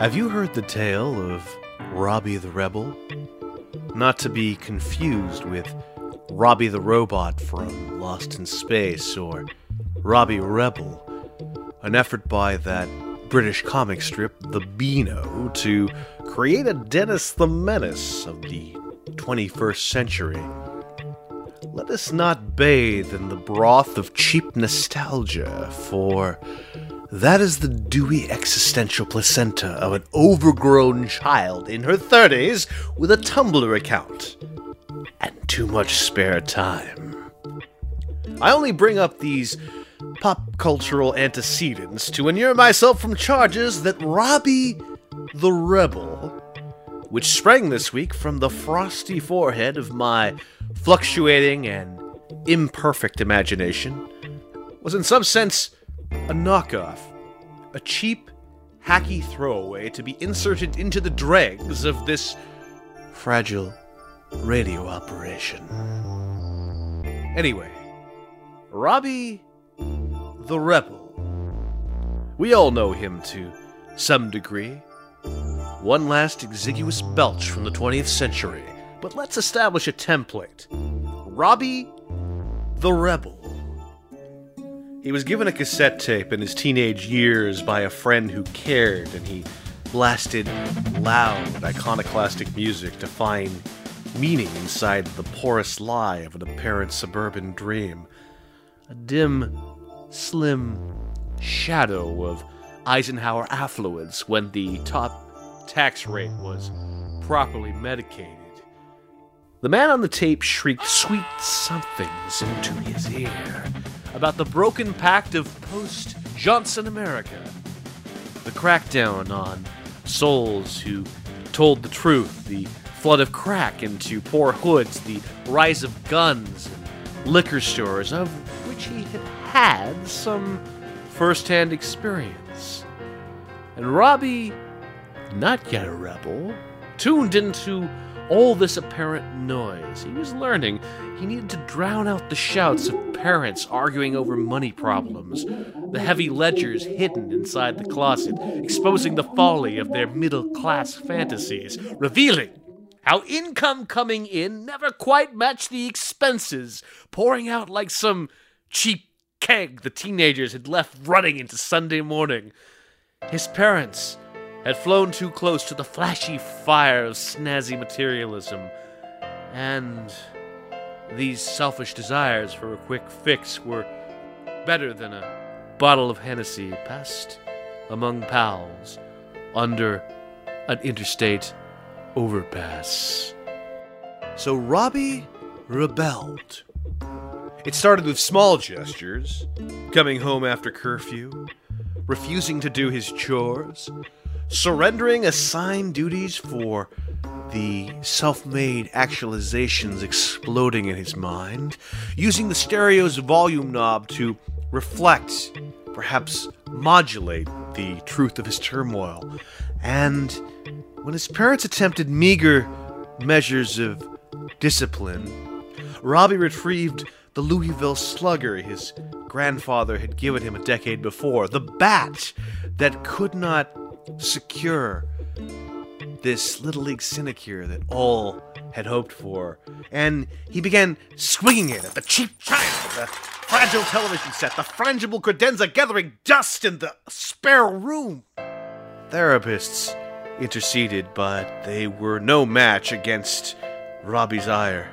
Have you heard the tale of Robbie the Rebel? Not to be confused with Robbie the Robot from Lost in Space or Robbie Rebel, an effort by that British comic strip The Beano to create a Dennis the Menace of the 21st century. Let us not bathe in the broth of cheap nostalgia, for that is the dewy existential placenta of an overgrown child in her 30s with a Tumblr account and too much spare time. I only bring up these pop cultural antecedents to inure myself from charges that Robbie the Rebel, which sprang this week from the frosty forehead of my fluctuating and imperfect imagination, was in some sense a knockoff, a cheap, hacky throwaway to be inserted into the dregs of this fragile radio operation. Anyway, Robbie the Rebel. We all know him to some degree. One last exiguous belch from the 20th century, but let's establish a template. Robbie the Rebel. He was given a cassette tape in his teenage years by a friend who cared, and he blasted loud, iconoclastic music to find meaning inside the porous lie of an apparent suburban dream. A dim, slim shadow of Eisenhower affluence when the top tax rate was properly medicated. The man on the tape shrieked sweet somethings into his ear about the broken pact of post-Johnson America, the crackdown on souls who told the truth, the flood of crack into poor hoods, the rise of guns and liquor stores, of which he had had some first-hand experience. And Robbie, not yet a rebel, tuned into all this apparent noise. He was learning he needed to drown out the shouts of parents arguing over money problems, the heavy ledgers hidden inside the closet, exposing the folly of their middle-class fantasies, revealing how income coming in never quite matched the expenses, pouring out like some cheap keg the teenagers had left running into Sunday morning. His parents had flown too close to the flashy fire of snazzy materialism, and these selfish desires for a quick fix were better than a bottle of Hennessy passed among pals under an interstate overpass. So Robbie rebelled. It started with small gestures, coming home after curfew, refusing to do his chores, surrendering assigned duties for the self-made actualizations exploding in his mind, using the stereo's volume knob to reflect, perhaps modulate the truth of his turmoil. And when his parents attempted meager measures of discipline, Robbie retrieved the Louisville Slugger his grandfather had given him a decade before, the bat that could not secure this Little League sinecure that all had hoped for, and he began swinging it at the cheap china, the fragile television set, the frangible credenza gathering dust in the spare room. Therapists interceded, but they were no match against Robbie's ire.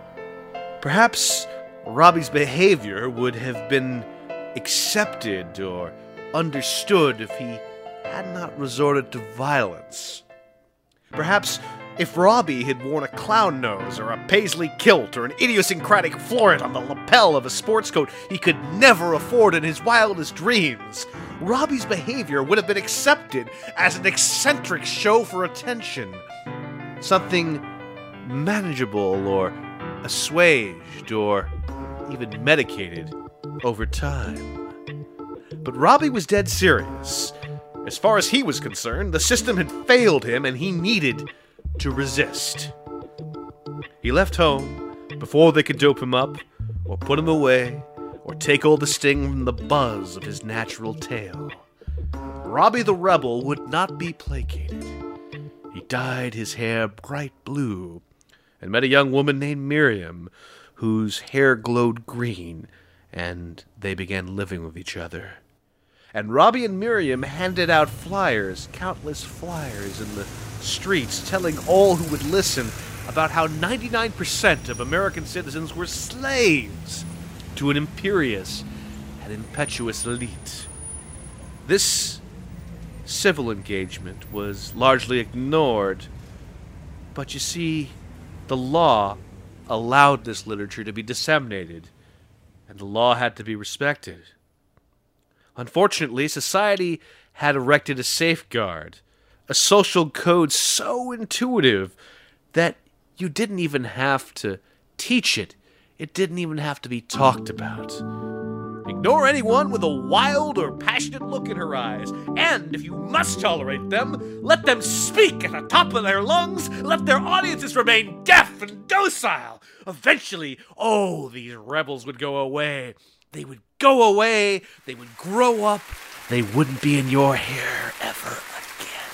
Perhaps Robbie's behavior would have been accepted or understood if he had not resorted to violence. Perhaps if Robbie had worn a clown nose or a paisley kilt or an idiosyncratic floret on the lapel of a sports coat he could never afford in his wildest dreams, Robbie's behavior would have been accepted as an eccentric show for attention, something manageable or assuaged or even medicated over time. But Robbie was dead serious. As far as he was concerned, the system had failed him and he needed to resist. He left home before they could dope him up, or put him away, or take all the sting from the buzz of his natural tale. Robbie the Rebel would not be placated. He dyed his hair bright blue and met a young woman named Miriam, whose hair glowed green, and they began living with each other. And Robbie and Miriam handed out flyers, countless flyers in the streets, telling all who would listen about how 99% of American citizens were slaves to an imperious and impetuous elite. This civil engagement was largely ignored, but you see, the law allowed this literature to be disseminated, and the law had to be respected. Unfortunately, society had erected a safeguard, a social code so intuitive that you didn't even have to teach it. It didn't even have to be talked about. Ignore anyone with a wild or passionate look in her eyes, and if you must tolerate them, let them speak at the top of their lungs, let their audiences remain deaf and docile. Eventually, these rebels would go away. They would go away, they would grow up, they wouldn't be in your hair ever again.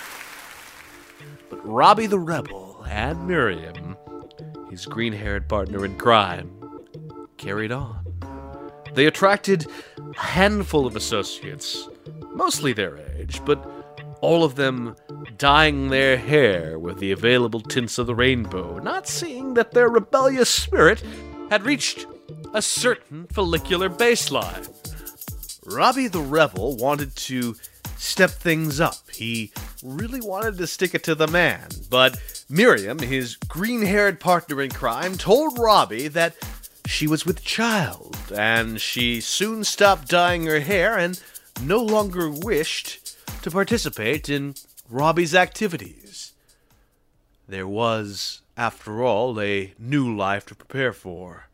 But Robbie the Rebel and Miriam, his green-haired partner in crime, carried on. They attracted a handful of associates, mostly their age, but all of them dyeing their hair with the available tints of the rainbow, not seeing that their rebellious spirit had reached a certain follicular baseline. Robbie the Rebel wanted to step things up. He really wanted to stick it to the man, but Miriam, his green-haired partner in crime, told Robbie that she was with child, and she soon stopped dyeing her hair and no longer wished to participate in Robbie's activities. There was, after all, a new life to prepare for.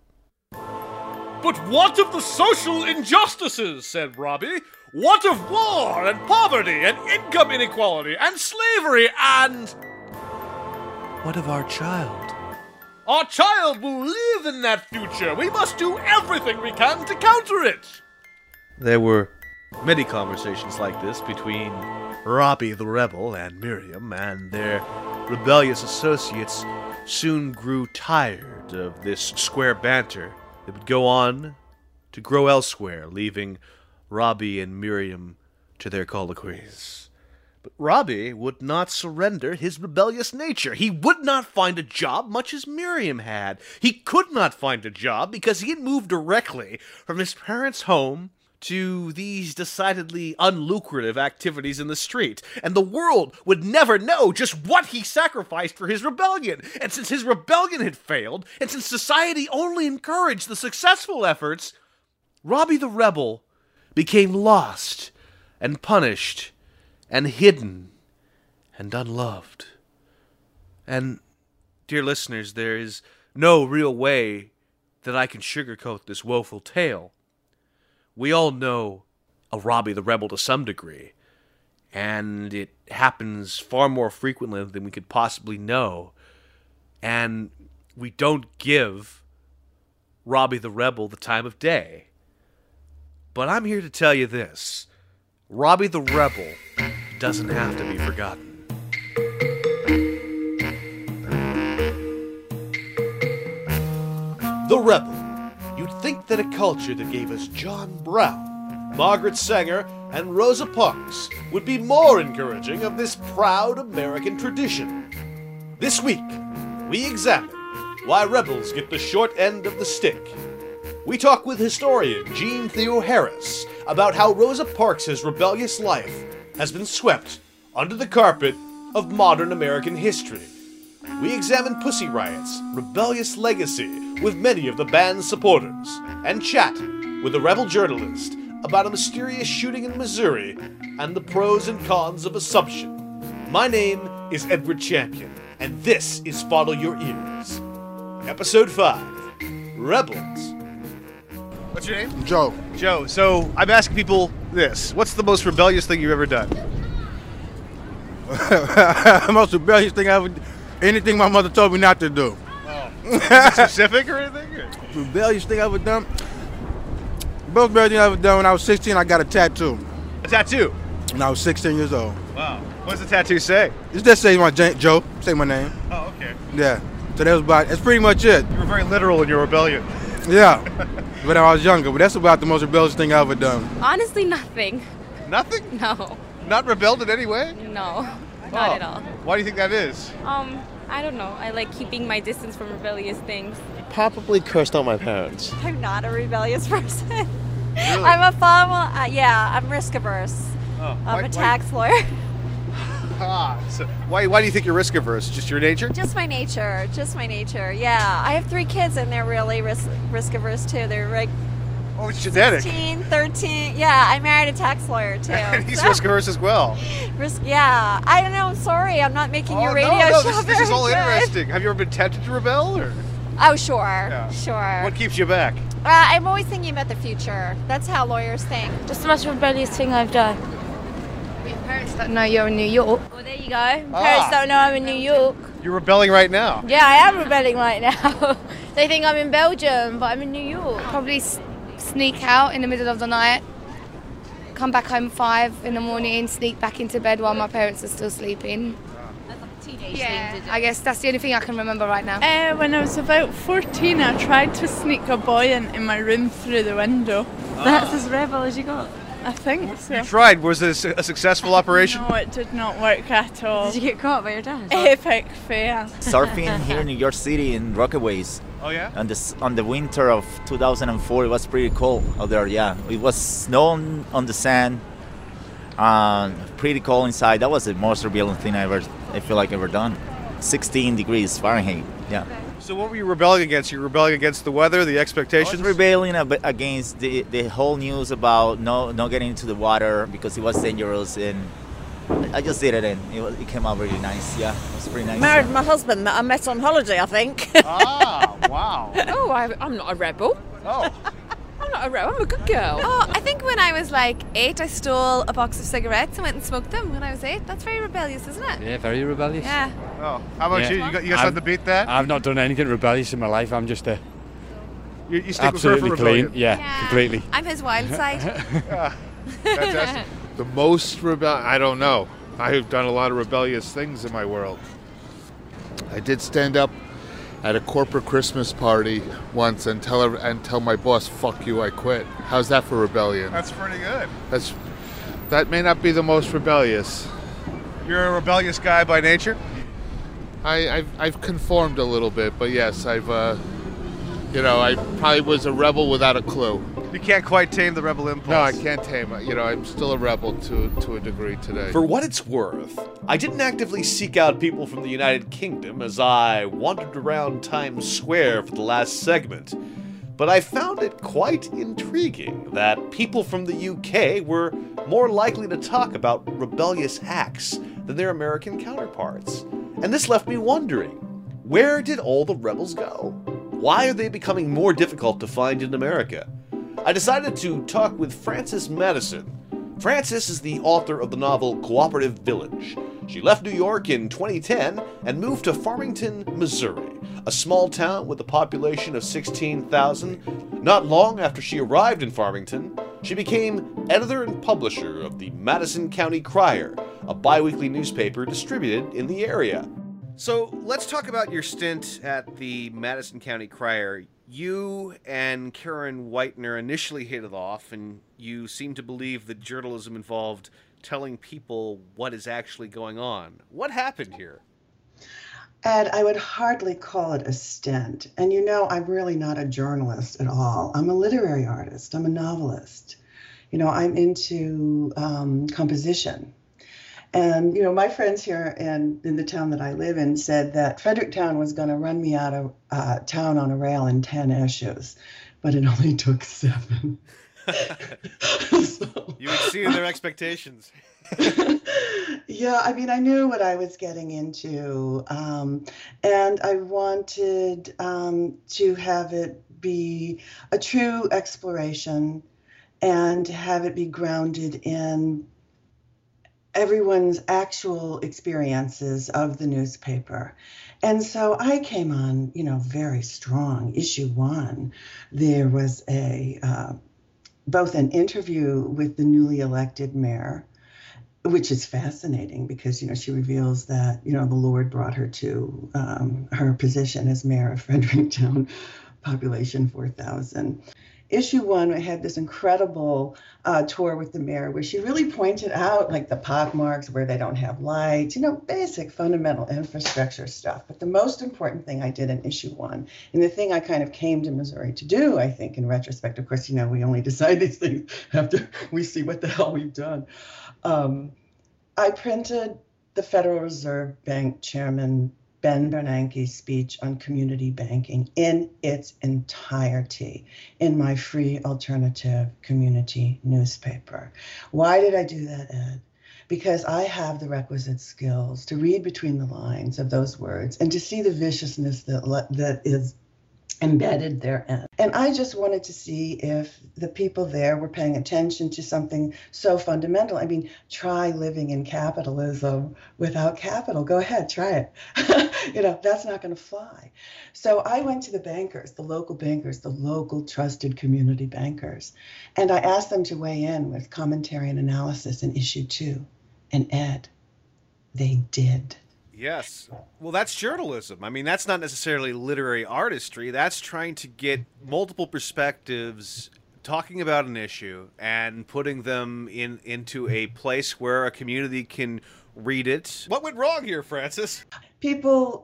But what of the social injustices, said Robbie. What of war and poverty and income inequality and slavery and... What of our child? Our child will live in that future. We must do everything we can to counter it. There were many conversations like this between Robbie the Rebel and Miriam, and their rebellious associates soon grew tired of this square banter. They would go on to grow elsewhere, leaving Robbie and Miriam to their colloquies. But Robbie would not surrender his rebellious nature. He would not find a job much as Miriam had. He could not find a job because he had moved directly from his parents' home to these decidedly unlucrative activities in the street, and the world would never know just what he sacrificed for his rebellion. And since his rebellion had failed, and since society only encouraged the successful efforts, Robbie the Rebel became lost and punished and hidden and unloved. And, dear listeners, there is no real way that I can sugarcoat this woeful tale. We all know a Robbie the Rebel to some degree, and it happens far more frequently than we could possibly know, and we don't give Robbie the Rebel the time of day. But I'm here to tell you this. Robbie the Rebel doesn't have to be forgotten. The Rebel. You'd think that a culture that gave us John Brown, Margaret Sanger, and Rosa Parks would be more encouraging of this proud American tradition. This week, we examine why rebels get the short end of the stick. We talk with historian Jean Theo Harris about how Rosa Parks' rebellious life has been swept under the carpet of modern American history. We examine Pussy Riot's rebellious legacy with many of the band's supporters, and chat with a rebel journalist about a mysterious shooting in Missouri and the pros and cons of Assumption. My name is Edward Champion, and this is Follow Your Ears. Episode 5, Rebels. What's your name? Joe. Joe. So, I'm asking people this. What's the most rebellious thing you've ever done? The most rebellious thing I ever... Anything my mother told me not to do. Oh. Is it specific or anything? Rebellious thing I ever done? The most rebellious thing I ever done when I was 16, I got a tattoo. A tattoo? when I was 16 years old. Wow. What does the tattoo say? It just says Joe, say my name. Oh, okay. Yeah. So that's pretty much it. You were very literal in your rebellion. Yeah. When I was younger, but that's about the most rebellious thing I've ever done. Honestly, nothing. Nothing? No. Not rebelled in any way? No. Not at all. Why do you think that is? I don't know. I like keeping my distance from rebellious things. Probably cursed out my parents. I'm not a rebellious person. Really? I'm a farmer. I'm risk averse. Oh, I'm a tax lawyer. So why do you think you're risk averse? Just your nature? Just my nature. Yeah. I have 3 kids and they're really risk averse too. They're like Oh, it's genetic. 16, 13. Yeah, I married a tax lawyer too. He's risk averse as well. Yeah. I don't know. I'm sorry. I'm not making your radio show this is all very good. interesting. Have you ever been tempted to rebel? Or? Oh, sure. Yeah. Sure. What keeps you back? I'm always thinking about the future. That's how lawyers think. Just the most rebellious thing I've done. Your parents don't know you're in New York. Well, there you go. Parents don't know I'm in New York. You're rebelling right now. Yeah, I am rebelling right now. They think I'm in Belgium, but I'm in New York. Probably sneak out in the middle of the night, come back home 5 in the morning, sneak back into bed while my parents are still sleeping. That's a teenage Yeah, thing to do. I guess that's the only thing I can remember right now. When I was about 14, I tried to sneak a boy into my room through the window. That's as rebel as you got. I think so. You tried. Was it a successful operation? No, it did not work at all. Did you get caught by your dad? Epic fail. Surfing here in New York City in Rockaways. Oh yeah. And on the winter of 2004, it was pretty cold out there. Yeah, it was snow on the sand. Pretty cold inside. That was the most rebellious thing I feel like ever done. 16 degrees Fahrenheit. Yeah. So what were you rebelling against? You were rebelling against the weather, the I expectations? was rebelling against the whole news about not getting into the water because it was dangerous, and I just did it, and it came out really nice. Yeah, it was pretty nice. Married my husband that I met on holiday, I think. Ah, wow. Oh, I'm not a rebel. Oh. I'm not a rebel. I'm a good girl. Oh, I think when I was like 8, I stole a box of cigarettes and went and smoked them when I was 8. That's very rebellious, isn't it? Yeah, very rebellious. Yeah. Oh, how about you? You got something to beat that? I've not done anything rebellious in my life. I'm just You stick absolutely with her for clean. rebellion. Yeah, completely. I'm his wild side. Fantastic. The most I don't know. I've done a lot of rebellious things in my world. I did stand up at a corporate Christmas party once and tell my boss, "Fuck you, I quit." How's that for rebellion? That's pretty good. That may not be the most rebellious. You're a rebellious guy by nature? I've conformed a little bit, but yes, I probably was a rebel without a clue. You can't quite tame the rebel impulse. No, I can't tame it. I'm still a rebel to a degree today. For what it's worth, I didn't actively seek out people from the United Kingdom as I wandered around Times Square for the last segment, but I found it quite intriguing that people from the UK were more likely to talk about rebellious acts than their American counterparts. And this left me wondering, where did all the rebels go? Why are they becoming more difficult to find in America? I decided to talk with Frances Madison. Frances is the author of the novel Cooperative Village. She left New York in 2010 and moved to Farmington, Missouri, a small town with a population of 16,000. Not long after she arrived in Farmington, she became editor and publisher of the Madison County Crier, a bi-weekly newspaper distributed in the area. So let's talk about your stint at the Madison County Crier. You and Karen Whitener initially hit it off, and you seem to believe that journalism involved telling people what is actually going on. What happened here? Ed, I would hardly call it a stint. And I'm really not a journalist at all. I'm a literary artist. I'm a novelist. I'm into composition. And, my friends here in the town that I live in said that Fredericktown was going to run me out of town on a rail in 10 issues, but it only took 7. You exceeded their expectations. Yeah, I knew what I was getting into, and I wanted to have it be a true exploration and have it be grounded in everyone's actual experiences of the newspaper. And so I came on, very strong. Issue 1, there was both an interview with the newly elected mayor which is fascinating because, she reveals that, the Lord brought her to her position as mayor of Fredericktown, population 4,000. Issue 1, I had this incredible tour with the mayor where she really pointed out like the pockmarks where they don't have lights, basic fundamental infrastructure stuff. But the most important thing I did in issue 1, and the thing I kind of came to Missouri to do, I think, in retrospect, of course, we only decide these things after we see what the hell we've done. I printed the Federal Reserve Bank Chairman Ben Bernanke's speech on community banking in its entirety in my free alternative community newspaper. Why did I do that, Ed? Because I have the requisite skills to read between the lines of those words and to see the viciousness that is embedded therein. And I just wanted to see if the people there were paying attention to something so fundamental. I mean, try living in capitalism without capital. Go ahead, try it. That's not going to fly. So I went to the bankers, the local trusted community bankers, and I asked them to weigh in with commentary and analysis in issue 2. And Ed, they did. Yes. Well, that's journalism. I mean, that's not necessarily literary artistry. That's trying to get multiple perspectives talking about an issue and putting them into a place where a community can read it. What went wrong here, Frances? People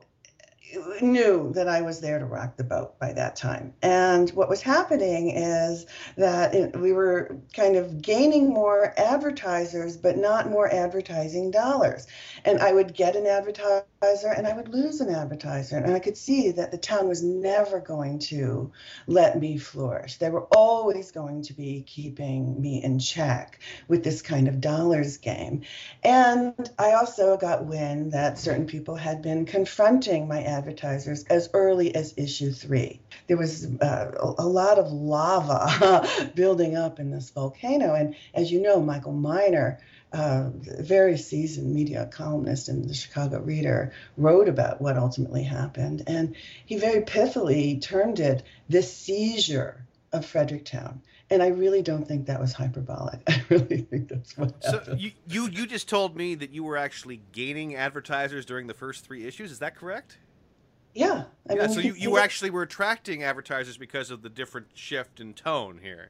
knew that I was there to rock the boat by that time. And what was happening is that we were kind of gaining more advertisers, but not more advertising dollars. And I would get an advertiser and I would lose an advertiser. And I could see that the town was never going to let me flourish. They were always going to be keeping me in check with this kind of dollars game. And I also got wind that certain people had been confronting my advertisers as early as issue 3. There was a lot of lava building up in this volcano. And as you know, Michael Miner, very seasoned media columnist in the Chicago Reader, wrote about what ultimately happened. And he very pithily termed it the seizure of Fredericktown. And I really don't think that was hyperbolic. I really think that's what happened. So you just told me that you were actually gaining advertisers during the first 3 issues. Is that correct? Yeah. I mean, so you actually were attracting advertisers because of the different shift in tone here.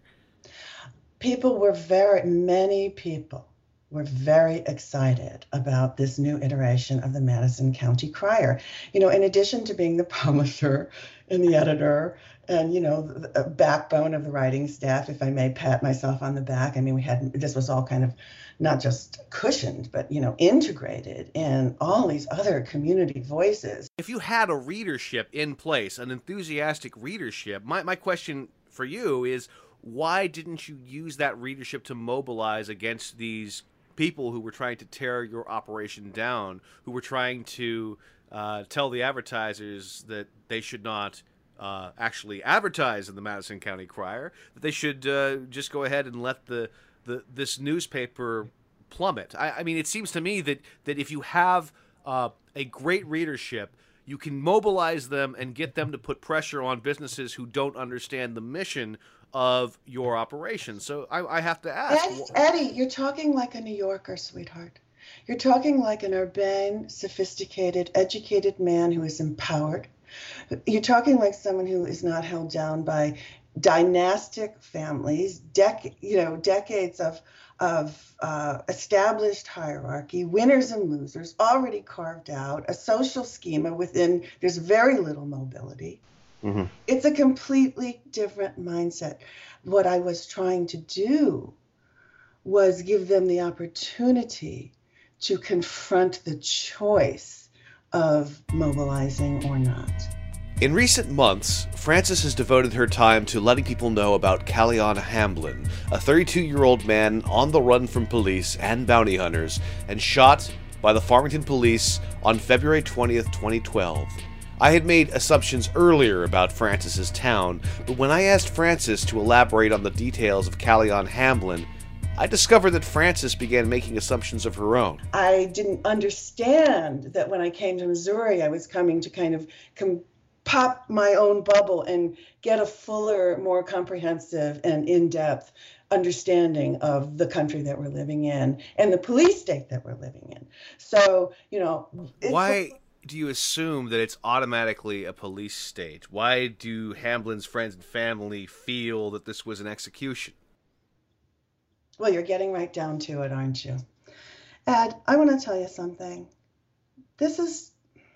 Many people were very excited about this new iteration of the Madison County Crier. In addition to being the publisher and the editor and, the backbone of the writing staff, if I may pat myself on the back, I mean, this was all kind of not just cushioned, but, integrated in all these other community voices. If you had a readership in place, an enthusiastic readership, my question for you is, why didn't you use that readership to mobilize against these people who were trying to tear your operation down, who were trying to tell the advertisers that they should not actually advertise in the Madison County Crier, that they should just go ahead and let this newspaper plummet? I mean, it seems to me that if you have a great readership, you can mobilize them and get them to put pressure on businesses who don't understand the mission of your operation. So I have to ask. Eddie, you're talking like a New Yorker, sweetheart. You're talking like an urbane, sophisticated, educated man who is empowered. You're talking like someone who is not held down by dynastic families, decades of established hierarchy, winners and losers, already carved out, a social schema within, there's very little mobility. Mm-hmm. It's a completely different mindset. What I was trying to do was give them the opportunity to confront the choice of mobilizing or not. In recent months, Frances has devoted her time to letting people know about Calleon Hamblin, a 32-year-old man on the run from police and bounty hunters, and shot by the Farmington police on February 20th, 2012. I had made assumptions earlier about Frances's town, but when I asked Frances to elaborate on the details of Calleon Hamblin, I discovered that Frances began making assumptions of her own. I didn't understand that when I came to Missouri, I was coming to kind of pop my own bubble and get a fuller, more comprehensive and in-depth understanding of the country that we're living in and the police state that we're living in. So, why do you assume that it's automatically a police state? Why do Hamblin's friends and family feel that this was an execution? Well, you're getting right down to it, aren't you? Ed, I want to tell you something. This is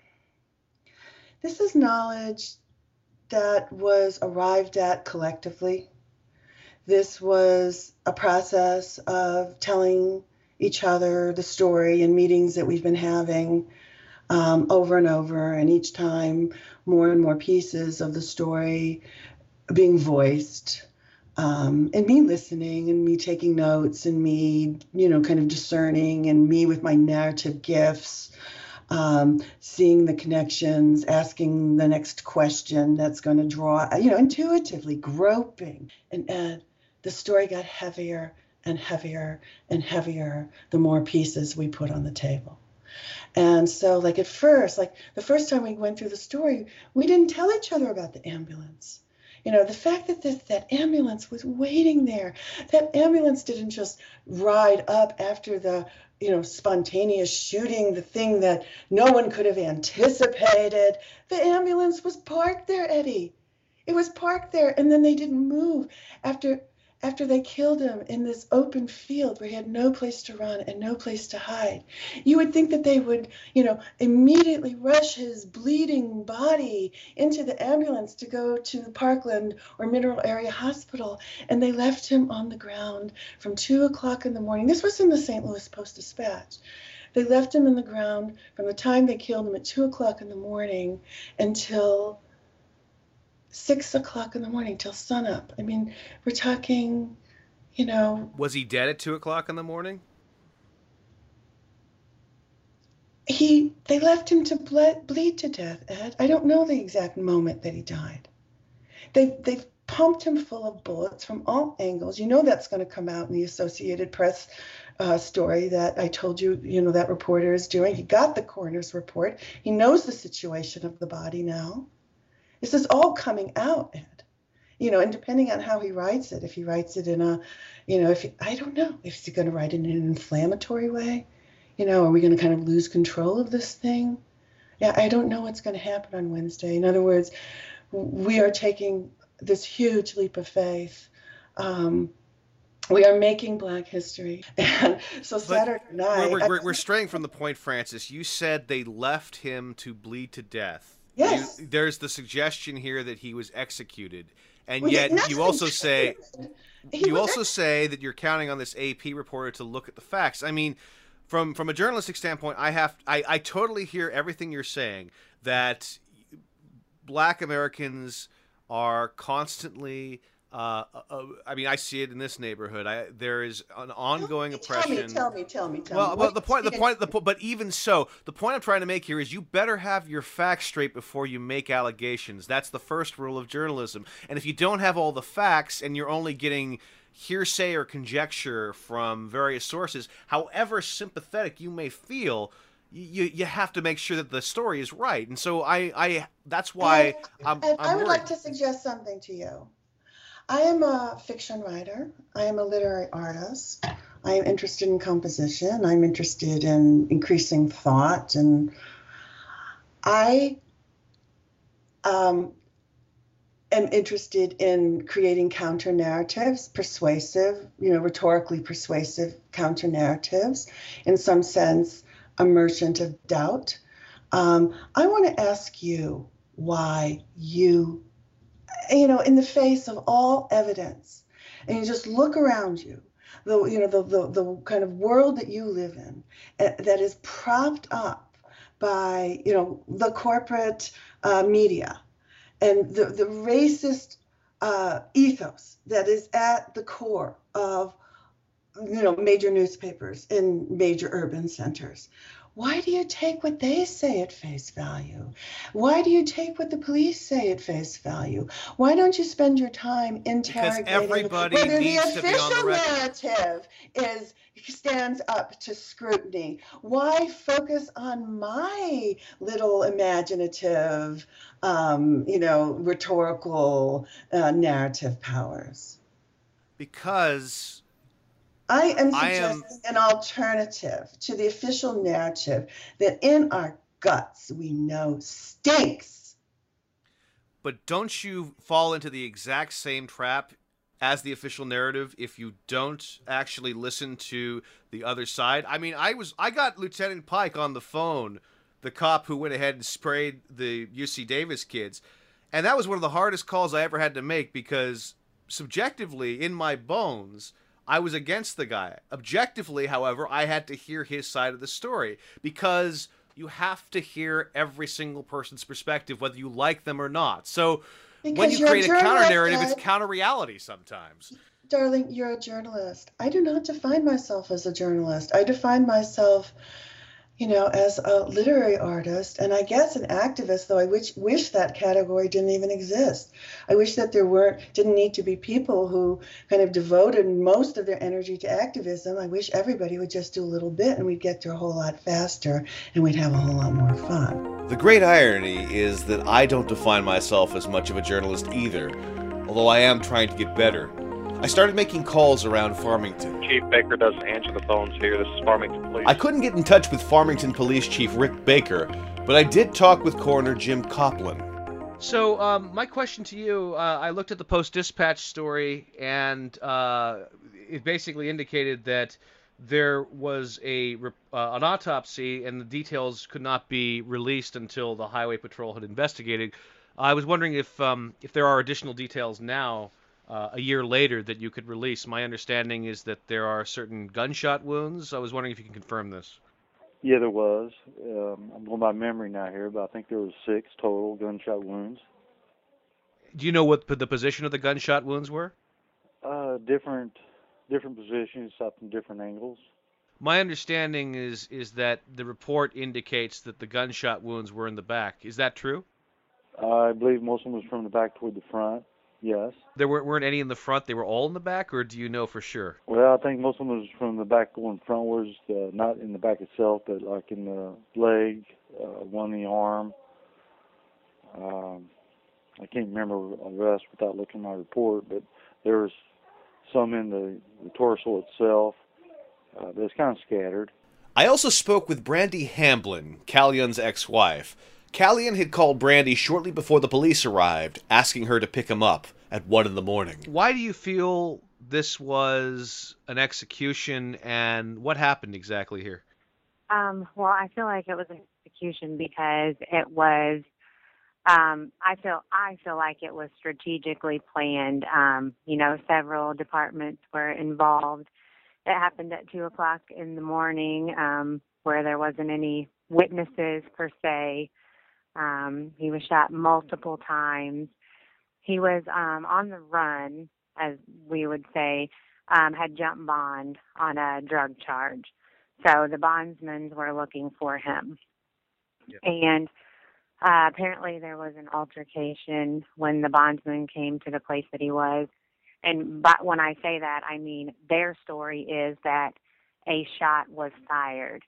knowledge that was arrived at collectively. This was a process of telling each other the story in meetings that we've been having over and over, and each time more and more pieces of the story being voiced, and me listening and me taking notes and me, kind of discerning, and me with my narrative gifts, seeing the connections, asking the next question that's going to draw, intuitively groping. And the story got heavier and heavier and heavier the more pieces we put on the table. And so, at first, the first time we went through the story, we didn't tell each other about the ambulance. The fact that that ambulance was waiting there, that ambulance didn't just ride up after the, spontaneous shooting, the thing that no one could have anticipated. The ambulance was parked there, Eddie. It was parked there, and then they didn't move after they killed him in this open field where he had no place to run and no place to hide. You would think that they would, immediately rush his bleeding body into the ambulance to go to the Parkland or Mineral Area Hospital, and they left him on the ground from 2 o'clock in the morning. This was in the St. Louis Post-Dispatch. They left him in the ground from the time they killed him at 2 o'clock in the morning until 6 o'clock in the morning, till sunup. I mean, we're talking, Was he dead at 2 o'clock in the morning? They left him to bleed to death, Ed. I don't know the exact moment that he died. They've pumped him full of bullets from all angles. That's going to come out in the Associated Press story that I told you, that reporter is doing. He got the coroner's report. He knows the situation of the body now. This is all coming out, Ed. And depending on how he writes it, if he writes it in a, I don't know, if he's going to write it in an inflammatory way, are we going to kind of lose control of this thing? Yeah, I don't know what's going to happen on Wednesday. In other words, we are taking this huge leap of faith. We are making Black history. And so Saturday night... We're straying from the point, Frances. You said they left him to bleed to death. Yes. There's the suggestion here that he was executed, and yet you also say that you're counting on this AP reporter to look at the facts. I mean, from a journalistic standpoint, I totally hear everything you're saying, that Black Americans are constantly. I see it in this neighborhood. There is an ongoing oppression. Tell me. Well, but even so, the point I'm trying to make here is you better have your facts straight before you make allegations. That's the first rule of journalism. And if you don't have all the facts and you're only getting hearsay or conjecture from various sources, however sympathetic you may feel, you have to make sure that the story is right. And so that's why I'm I would worried. like to suggest something to you. I am a fiction writer. I am a literary artist. I am interested in composition. I'm interested in increasing thought. And I am interested in creating counter-narratives, persuasive, rhetorically persuasive counter-narratives, in some sense, a merchant of doubt. I want to ask you why you, in the face of all evidence, and you just look around you, the kind of world that you live in, that is propped up by, the corporate media and the racist ethos that is at the core of, major newspapers in major urban centers. Why do you take what they say at face value? Why do you take what the police say at face value? Why don't you spend your time interrogating everybody whether needs the to be on the official record. narrative stands up to scrutiny? Why focus on my little imaginative, rhetorical narrative powers? Because I am suggesting an alternative to the official narrative that in our guts we know stinks. But don't you fall into the exact same trap as the official narrative if you don't actually listen to the other side? I mean, I got Lieutenant Pike on the phone, the cop who went ahead and sprayed the UC Davis kids, and that was one of the hardest calls I ever had to make because subjectively, in my bones, I was against the guy. Objectively, however, I had to hear his side of the story because you have to hear every single person's perspective, whether you like them or not. So when you create a counter-narrative, it's counter-reality sometimes. Darling, you're a journalist. I do not define myself as a journalist. I define myself, as a literary artist, and I guess an activist, though I wish that category didn't even exist. I wish that there didn't need to be people who kind of devoted most of their energy to activism. I wish everybody would just do a little bit and we'd get through a whole lot faster and we'd have a whole lot more fun. The great irony is that I don't define myself as much of a journalist either, although I am trying to get better. I started making calls around Farmington. Chief Baker doesn't answer the phones here. This is Farmington Police. I couldn't get in touch with Farmington Police Chief Rick Baker, but I did talk with Coroner Jim Coplin. So, my question to you, I looked at the Post-Dispatch story, and it basically indicated that there was an autopsy, and the details could not be released until the Highway Patrol had investigated. I was wondering if there are additional details now, a year later, that you could release. My understanding is that there are certain gunshot wounds. I was wondering if you can confirm this. Yeah, there was. I'm going by memory now here, but I think there was 6 total gunshot wounds. Do you know what the position of the gunshot wounds were? Different positions, shot from different angles. My understanding is that the report indicates that the gunshot wounds were in the back. Is that true? I believe most of them was from the back toward the front. Yes. There weren't any in the front? They were all in the back, or do you know for sure? Well, I think most of them was from the back going frontwards, not in the back itself, but like in the leg, one in the arm. I can't remember the rest without looking at my report, but there was some in the torso itself, but it's kind of scattered. I also spoke with Brandy Hamblin, Callion's ex-wife. Callion had called Brandy shortly before the police arrived, asking her to pick him up at 1 in the morning. Why do you feel this was an execution, and what happened exactly here? Well, I feel like it was an execution because it was. I feel like it was strategically planned. Several departments were involved. It happened at 2:00 in the morning, where there wasn't any witnesses per se. He was shot multiple times. He was on the run, as we would say, had jumped bond on a drug charge. So the bondsmen were looking for him. Yep. And apparently there was an altercation when the bondsman came to the place that he was. But when I say that, I mean their story is that a shot was fired.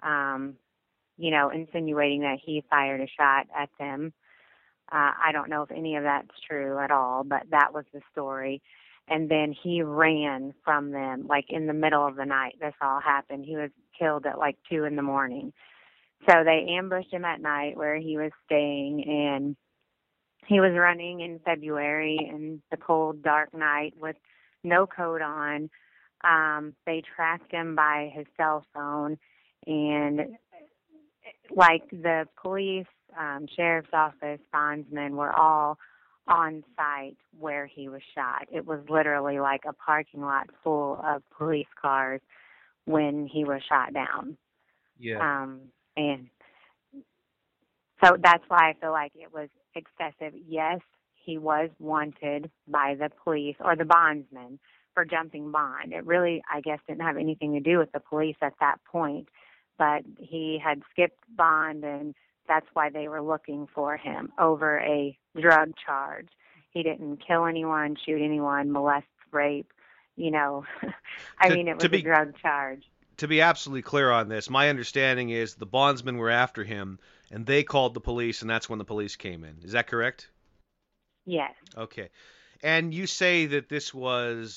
Insinuating that he fired a shot at them. I don't know if any of that's true at all, but that was the story. And then he ran from them, like in the middle of the night. This all happened. He was killed at like 2 in the morning. So they ambushed him at night where he was staying, and he was running in February in the cold, dark night with no coat on. They tracked him by his cell phone, and like the police, sheriff's office, bondsmen were all on site where he was shot. It was literally like a parking lot full of police cars when he was shot down. Yeah. And so that's why I feel like it was excessive. Yes, he was wanted by the police or the bondsmen for jumping bond. It really, I guess, didn't have anything to do with the police at that point. But he had skipped bond, and that's why they were looking for him over a drug charge. He didn't kill anyone, shoot anyone, molest, rape, it was a drug charge. To be absolutely clear on this, my understanding is the bondsmen were after him, and they called the police, and that's when the police came in. Is that correct? Yes. Okay. And you say that this was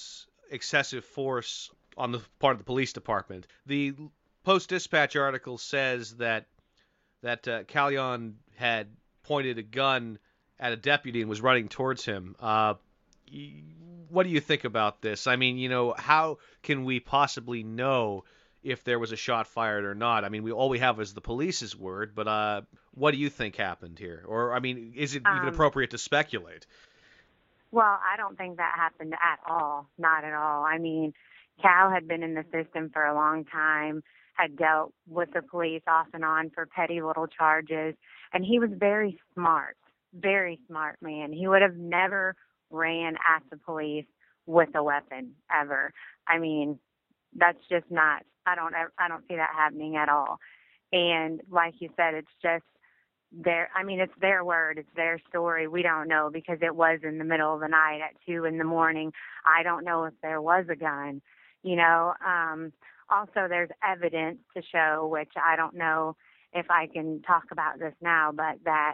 excessive force on the part of the police department. The Post-Dispatch article says that Callion had pointed a gun at a deputy and was running towards him. What do you think about this? I mean, how can we possibly know if there was a shot fired or not? I mean, all we have is the police's word, but what do you think happened here? Or, I mean, is it even appropriate to speculate? Well, I don't think that happened at all. Not at all. I mean, Cal had been in the system for a long time, had dealt with the police off and on for petty little charges, and he was very smart man. He would have never ran at the police with a weapon ever. I mean, that's just not, I don't see that happening at all. And like you said, it's just it's their word, it's their story. We don't know because it was in the middle of the night at 2 a.m. I don't know if there was a gun, Also, there's evidence to show, which I don't know if I can talk about this now, but that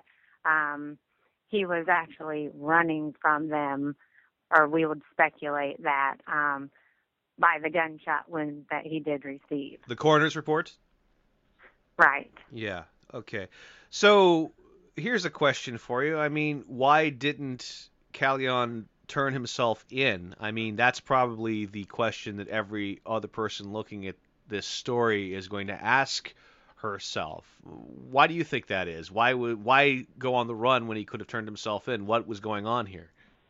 he was actually running from them, or we would speculate that by the gunshot wound that he did receive. The coroner's report? Right. Yeah, okay. So here's a question for you. I mean, why didn't Callion turn himself in? I mean, that's probably the question that every other person looking at this story is going to ask herself. Why do you think that is? Why go on the run when he could have turned himself in? What was going on here?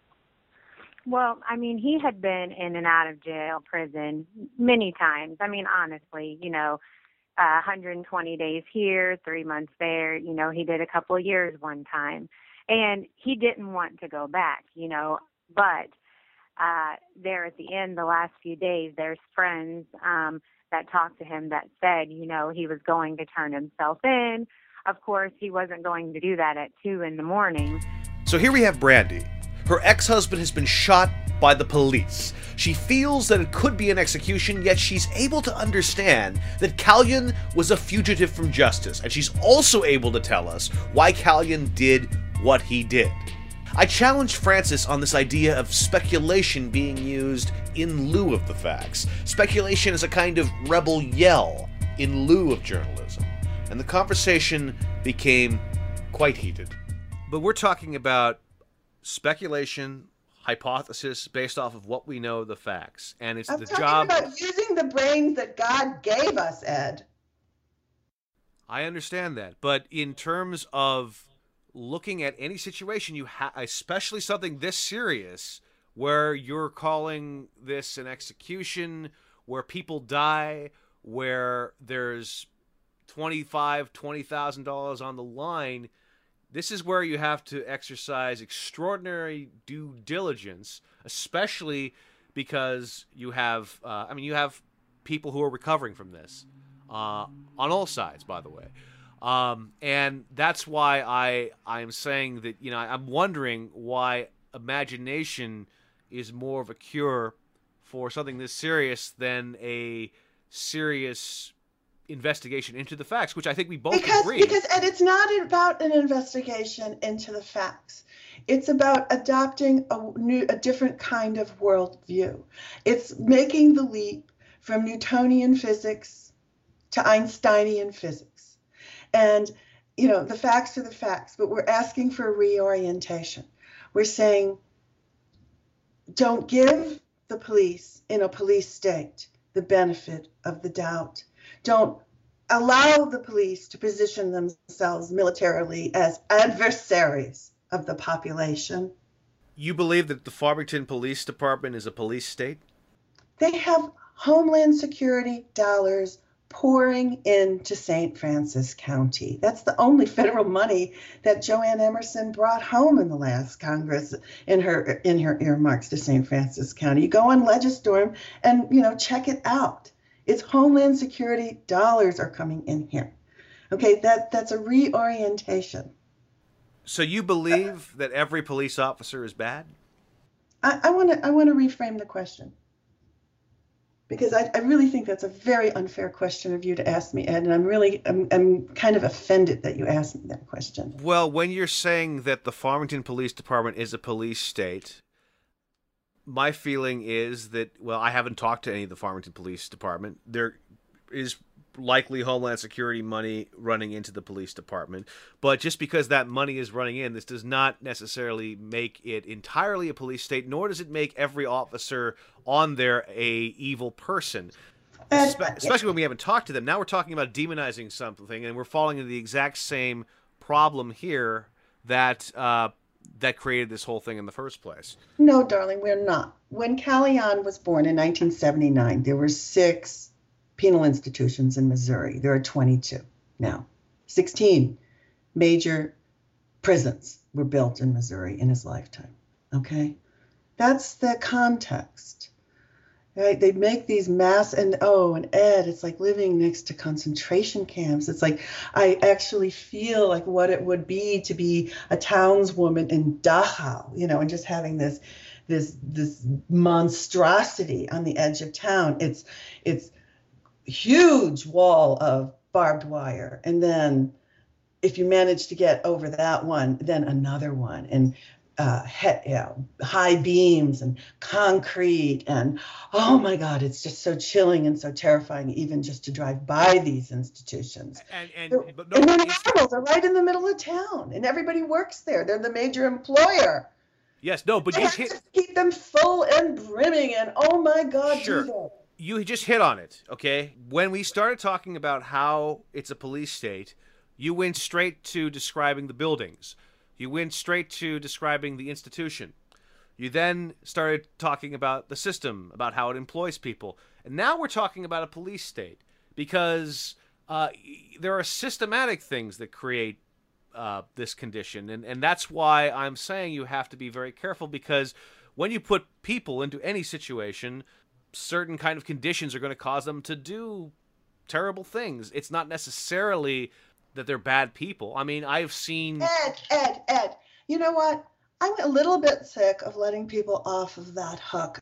Well, I mean, he had been in and out of jail, prison many times. I mean, honestly, 120 days here, 3 months there. He did a couple of years one time, and he didn't want to go back, but there at the end, the last few days, there's friends that talked to him that said, he was going to turn himself in. Of course, he wasn't going to do that at 2 a.m. So here we have Brandy. Her ex-husband has been shot by the police. She feels that it could be an execution, yet she's able to understand that Callion was a fugitive from justice, and she's also able to tell us why Callion did what he did. I challenged Francis on this idea of speculation being used in lieu of the facts. Speculation is a kind of rebel yell in lieu of journalism, and the conversation became quite heated. But we're talking about speculation, hypothesis based off of what we know, the facts, and it's I'm the talking job about using the brains that God gave us, Ed. I understand that, but in terms of looking at any situation, you especially something this serious, where you're calling this an execution, where people die, where there's $20,000 on the line. This is where you have to exercise extraordinary due diligence, especially because you have, you have people who are recovering from this on all sides, by the way. And that's why I am saying that, I'm wondering why imagination is more of a cure for something this serious than a serious investigation into the facts, which I think we both agree. Because, Ed, it's not about an investigation into the facts. It's about adopting a different kind of worldview. It's making the leap from Newtonian physics to Einsteinian physics. And, the facts are the facts, but we're asking for a reorientation. We're saying, don't give the police in a police state the benefit of the doubt. Don't allow the police to position themselves militarily as adversaries of the population. You believe that the Farmington Police Department is a police state? They have Homeland Security dollars pouring into St. Francis County. That's the only federal money that Joanne Emerson brought home in the last Congress in her earmarks to St. Francis County. You go on Legistorm and check it out. It's Homeland Security dollars are coming in here. Okay, that's a reorientation. So you believe that every police officer is bad? I want to reframe the question, because I really think that's a very unfair question of you to ask me, Ed, and I'm kind of offended that you asked me that question. Well, when you're saying that the Farmington Police Department is a police state, my feeling is that, well, I haven't talked to any of the Farmington Police Department. There is likely Homeland Security money running into the police department. But just because that money is running in, this does not necessarily make it entirely a police state, nor does it make every officer on there a evil person. Especially when we haven't talked to them. Now we're talking about demonizing something, and we're falling into the exact same problem here that that created this whole thing in the first place. No, darling, we're not. When Calian was born in 1979, there were 6 penal institutions in Missouri. There are 22 now. 16 major prisons were built in Missouri in his lifetime. Okay? That's the context. Right? They make these and Ed, it's like living next to concentration camps. It's like, I actually feel like what it would be to be a townswoman in Dachau, and just having this monstrosity on the edge of town. It's huge wall of barbed wire. And then if you manage to get over that one, then another one. And high beams and concrete, and oh my God, it's just so chilling and so terrifying even just to drive by these institutions. And then Arnold are right in the middle of town, and everybody works there. They're the major employer. Yes, no, but you to keep them full and brimming, and oh my God, sure. Do that. You just hit on it, okay? When we started talking about how it's a police state, you went straight to describing the buildings. You went straight to describing the institution. You then started talking about the system, about how it employs people. And now we're talking about a police state because there are systematic things that create this condition. And that's why I'm saying you have to be very careful, because when you put people into any situation, certain kind of conditions are going to cause them to do terrible things. It's not necessarily that they're bad people. I mean, I've seen... Ed, you know what? I'm a little bit sick of letting people off of that hook.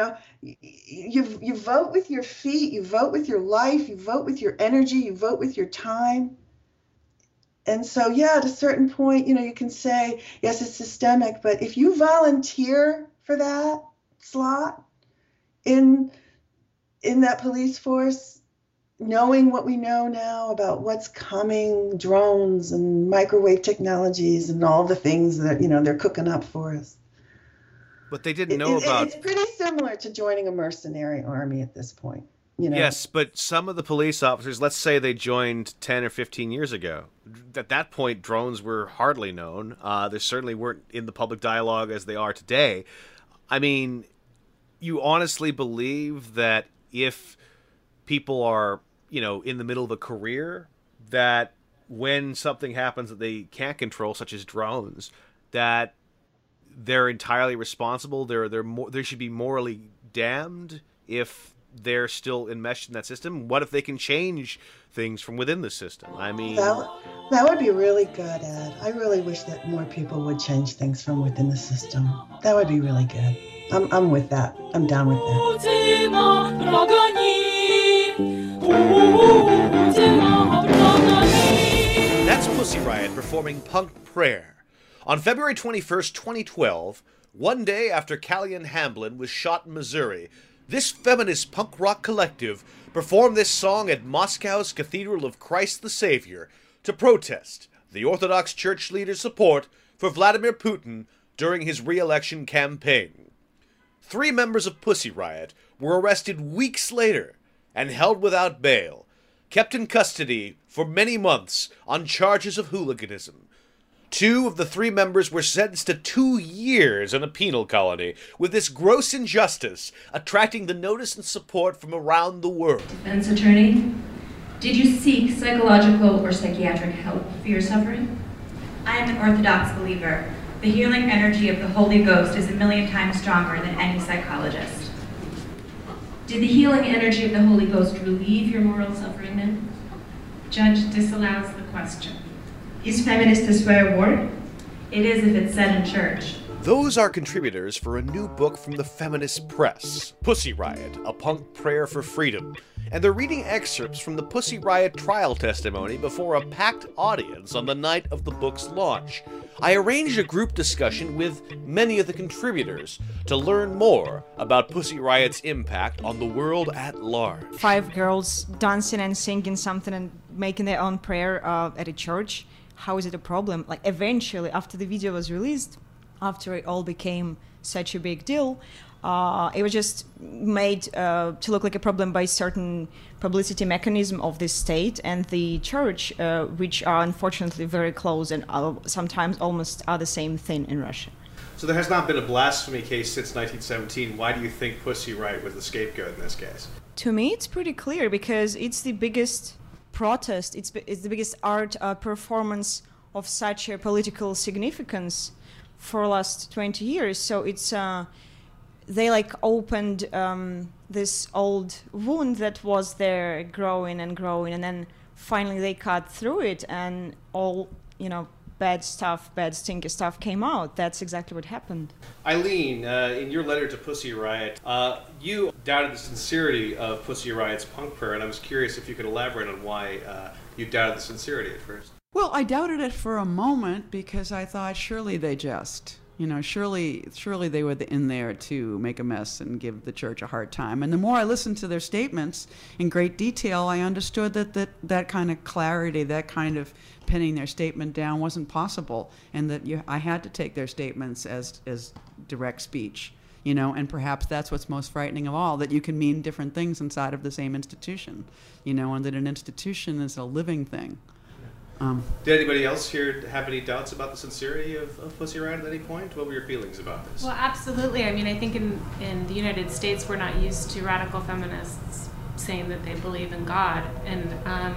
You vote with your feet, you vote with your life, you vote with your energy, you vote with your time. And so, yeah, at a certain point, you can say, yes, it's systemic, but if you volunteer for that slot in that police force, knowing what we know now about what's coming, drones and microwave technologies and all the things that, they're cooking up for us. But they didn't know about... It's pretty similar to joining a mercenary army at this point. Yes, but some of the police officers, let's say they joined 10 or 15 years ago. At that point, drones were hardly known. They certainly weren't in the public dialogue as they are today. I mean, you honestly believe that if people are... in the middle of a career, that when something happens that they can't control, such as drones, that they're entirely responsible. They should be morally damned if they're still enmeshed in that system. What if they can change things from within the system? I mean, that would be really good, Ed. I really wish that more people would change things from within the system. That would be really good. I'm with that. I'm down with that. That's Pussy Riot performing Punk Prayer. On February 21st, 2012, one day after Calian Hamblin was shot in Missouri, this feminist punk rock collective performed this song at Moscow's Cathedral of Christ the Savior to protest the Orthodox Church leader's support for Vladimir Putin during his re-election campaign. 3 members of Pussy Riot were arrested weeks later and held without bail, kept in custody for many months on charges of hooliganism. 2 of the 3 members were sentenced to 2 years in a penal colony, with this gross injustice attracting the notice and support from around the world. Defense attorney, did you seek psychological or psychiatric help for your suffering? I am an Orthodox believer. The healing energy of the Holy Ghost is 1,000,000 times stronger than any psychologist. Did the healing energy of the Holy Ghost relieve your moral suffering then? Judge disallows the question. Is feminist a swear word? It is if it's said in church. Those are contributors for a new book from the feminist press, Pussy Riot, A Punk Prayer for Freedom, and they're reading excerpts from the Pussy Riot trial testimony before a packed audience on the night of the book's launch. I arranged a group discussion with many of the contributors to learn more about Pussy Riot's impact on the world at large. 5 girls dancing and singing something and making their own prayer at a church. How is it a problem? Like, eventually, after the video was released, after it all became such a big deal, it was just made to look like a problem by certain publicity mechanism of the state and the church, which are unfortunately very close and sometimes almost are the same thing in Russia. So there has not been a blasphemy case since 1917. Why do you think Pussy Riot was the scapegoat in this case? To me, it's pretty clear because it's the biggest protest, it's the biggest art performance of such a political significance for the last 20 years. So it's they like opened this old wound that was there growing and growing, and then finally they cut through it and all, bad stuff, bad stinky stuff came out. That's exactly what happened. Eileen, in your letter to Pussy Riot, you doubted the sincerity of Pussy Riot's punk prayer, and I was curious if you could elaborate on why you doubted the sincerity at first. Well, I doubted it for a moment because I thought surely they jest. Surely they were in there to make a mess and give the church a hard time. And the more I listened to their statements in great detail, I understood that kind of clarity, that kind of pinning their statement down wasn't possible, and that I had to take their statements as direct speech. And perhaps that's what's most frightening of all, that you can mean different things inside of the same institution, and that an institution is a living thing. Did anybody else here have any doubts about the sincerity of Pussy Riot at any point? What were your feelings about this? Well, absolutely. I mean, I think in the United States we're not used to radical feminists saying that they believe in God. And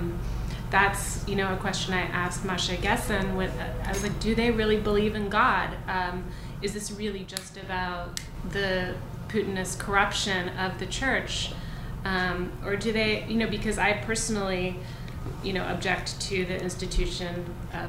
that's, a question I asked Masha Gessen. I was like, do they really believe in God? Is this really just about the Putinist corruption of the church? Or do they, because I personally object to the institution of,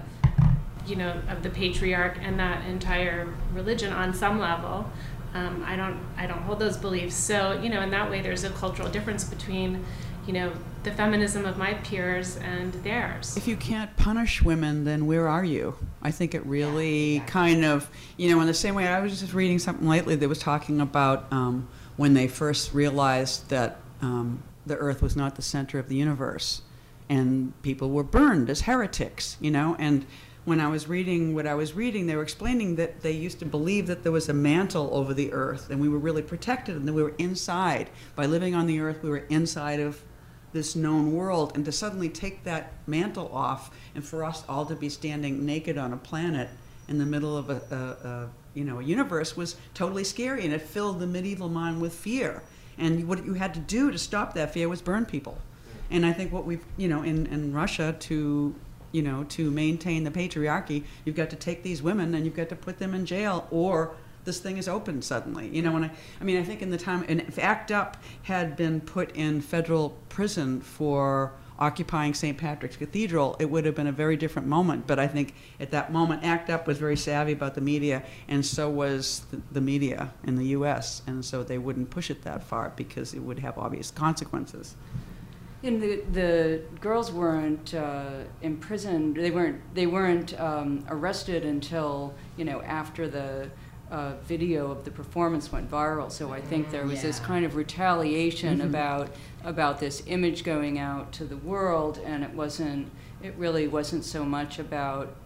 of the patriarch and that entire religion on some level. I don't hold those beliefs. So, in that way, there's a cultural difference between, the feminism of my peers and theirs. If you can't punish women, then where are you? I think it really kind of, in the same way, I was just reading something lately that was talking about when they first realized that the earth was not the center of the universe. And people were burned as heretics, and when I was reading what I was reading, they were explaining that they used to believe that there was a mantle over the earth and we were really protected and that we were inside. By living on the earth, we were inside of this known world, and to suddenly take that mantle off and for us all to be standing naked on a planet in the middle of a universe was totally scary, and it filled the medieval mind with fear. And what you had to do to stop that fear was burn people. And I think what we've, in Russia to maintain the patriarchy, you've got to take these women and you've got to put them in jail, or this thing is open suddenly. And I think in the time, and if ACT UP had been put in federal prison for occupying St. Patrick's Cathedral, it would have been a very different moment. But I think at that moment, ACT UP was very savvy about the media, and so was the media in the U.S., and so they wouldn't push it that far because it would have obvious consequences. And the girls weren't imprisoned. They weren't arrested until after the video of the performance went viral. So I think there was this kind of retaliation about this image going out to the world, and it really wasn't so much about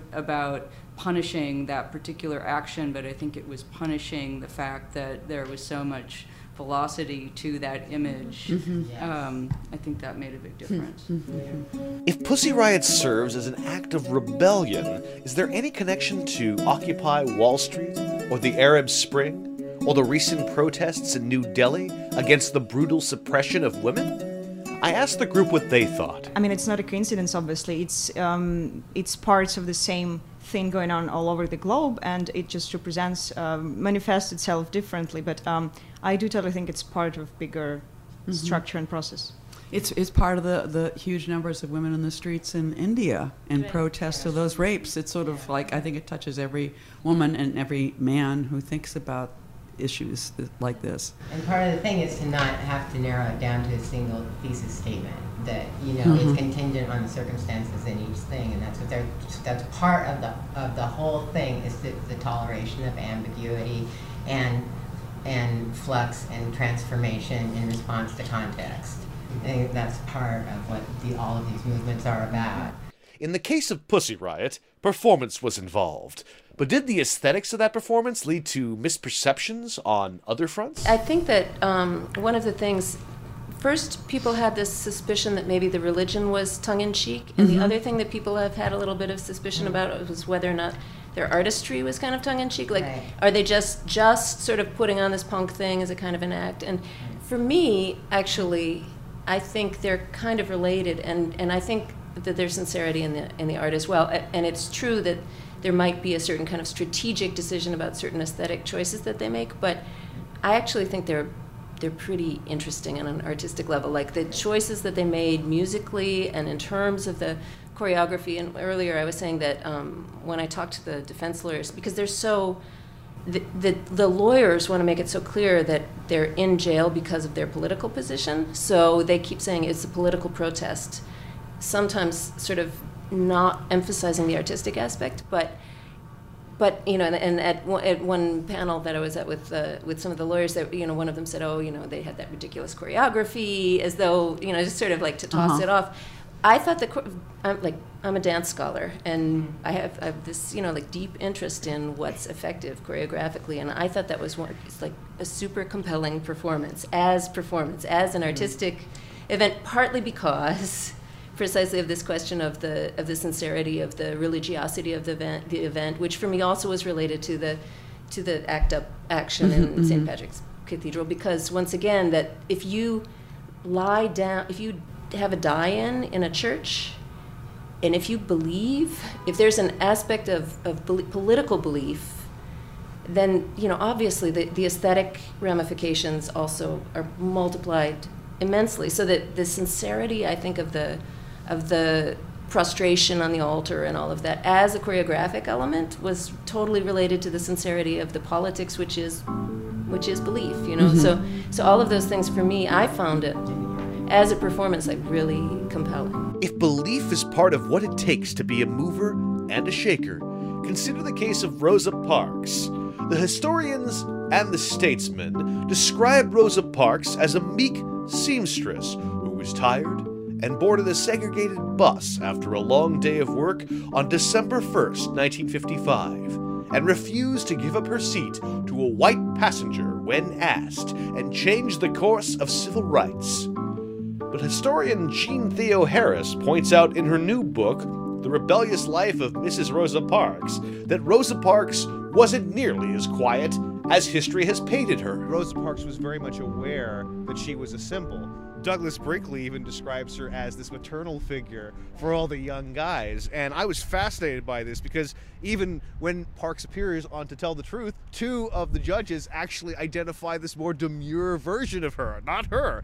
punishing that particular action, but I think it was punishing the fact that there was so much velocity to that image. I think that made a big difference. If Pussy Riot serves as an act of rebellion, is there any connection to Occupy Wall Street, or the Arab Spring, or the recent protests in New Delhi against the brutal suppression of women? I asked the group what they thought. I mean, it's not a coincidence, obviously. It's parts of the same thing going on all over the globe, and it just manifests itself differently. But I do totally think it's part of bigger structure and process. It's part of the huge numbers of women in the streets in India in protest of those rapes. It's sort of like, I think it touches every woman and every man who thinks about issues like this. And part of the thing is to not have to narrow it down to a single thesis statement. That it's contingent on the circumstances in each thing, and that's part of the whole thing is the toleration of ambiguity and flux and transformation in response to context. I think that's part of what all of these movements are about. In the case of Pussy Riot, performance was involved. But did the aesthetics of that performance lead to misperceptions on other fronts? I think that one of the things, first, people had this suspicion that maybe the religion was tongue-in-cheek, and the other thing that people have had a little bit of suspicion about was whether or not their artistry was kind of tongue-in-cheek. Like, are they just sort of putting on this punk thing as a kind of an act? And for me, actually, I think they're kind of related, and I think that there's sincerity in the art as well. And it's true that there might be a certain kind of strategic decision about certain aesthetic choices that they make, but I actually think they're pretty interesting on an artistic level. Like the choices that they made musically and in terms of the choreography. And earlier I was saying that when I talked to the defense lawyers, because they're so, the lawyers want to make it so clear that they're in jail because of their political position. So they keep saying it's a political protest, sometimes sort of not emphasizing the artistic aspect, but and at one panel that I was at with some of the lawyers, that one of them said, they had that ridiculous choreography, as though just sort of like to toss it off. I thought I'm a dance scholar, and I have this like deep interest in what's effective choreographically, and I thought that was it's like a super compelling performance as an artistic event, partly because precisely of this question of the sincerity, of the religiosity of the event, which for me also was related to the ACT UP action in St. Patrick's Cathedral, because once again, that if you lie down, if you have a die-in a church, and if you believe, if there's an aspect of political belief, then obviously the aesthetic ramifications also are multiplied immensely. So that the sincerity, I think, of the prostration on the altar and all of that as a choreographic element was totally related to the sincerity of the politics, which is belief, So all of those things, for me, I found it as a performance like really compelling. If belief is part of what it takes to be a mover and a shaker, consider the case of Rosa Parks. The historians and the statesmen described Rosa Parks as a meek seamstress who was tired and boarded a segregated bus after a long day of work on December 1st, 1955, and refused to give up her seat to a white passenger when asked, and changed the course of civil rights. But historian Jean Theo Harris points out in her new book, The Rebellious Life of Mrs. Rosa Parks, that Rosa Parks wasn't nearly as quiet as history has painted her. Rosa Parks was very much aware that she was a symbol. Douglas Brinkley even describes her as this maternal figure for all the young guys. And I was fascinated by this because even when Parks appears on To Tell the Truth, two of the judges actually identify this more demure version of her, not her.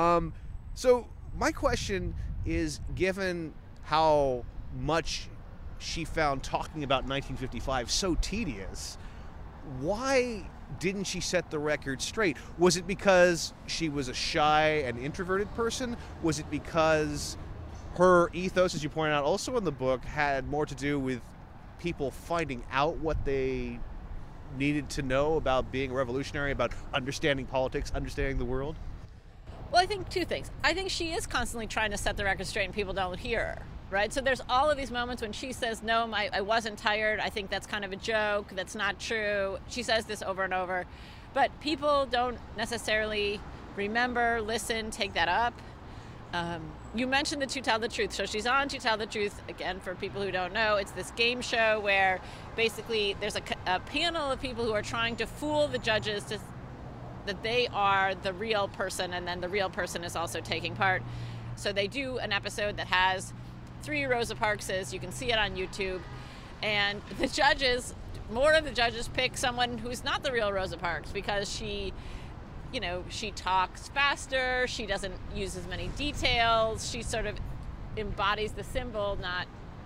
So my question is, given how much she found talking about 1955 so tedious, why didn't she set the record straight? Was it because she was a shy and introverted person? Was it because her ethos, as you point out also in the book, had more to do with people finding out what they needed to know about being revolutionary, about understanding politics, understanding the world? Well, I think two things. I think she is constantly trying to set the record straight and people don't hear her, right? So there's all of these moments when she says, no, I wasn't tired. I think that's kind of a joke. That's not true. She says this over and over. But people don't necessarily remember, listen, take that up. You mentioned the To Tell the Truth. So she's on To Tell the Truth. Again, for people who don't know, it's this game show where basically there's a panel of people who are trying to fool the judges that they are the real person, and then the real person is also taking part. So they do an episode that has 3 Rosa Parkses. You can see it on YouTube. And the judges, more of the judges pick someone who's not the real Rosa Parks because she you know, she talks faster, she doesn't use as many details, she sort of embodies the symbol, not